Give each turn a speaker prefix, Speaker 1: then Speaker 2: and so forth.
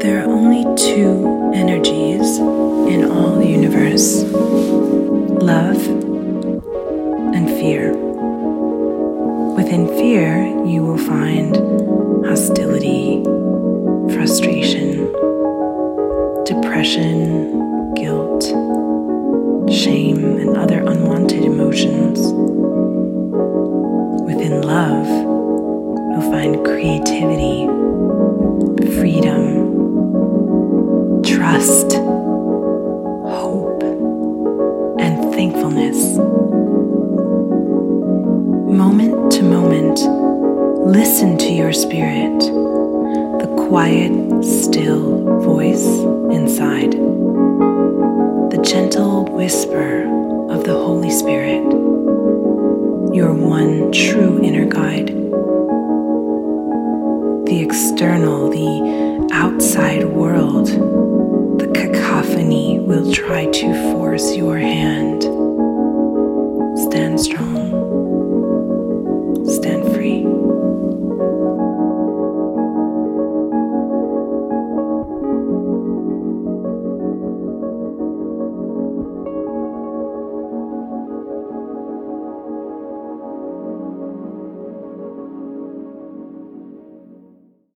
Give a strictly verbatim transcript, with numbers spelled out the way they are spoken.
Speaker 1: There are only two energies in all the universe: love and fear. Within fear, you will find hostility, frustration, depression, guilt, shame, and other unwanted emotions. Within love, you'll find creativity, freedom, trust, hope, and thankfulness. Moment to moment, listen to your spirit, the quiet, still voice inside, the gentle whisper of the Holy Spirit, your one true inner guide. The external, the outside world, the cacophony will try to force your hand. Stand strong.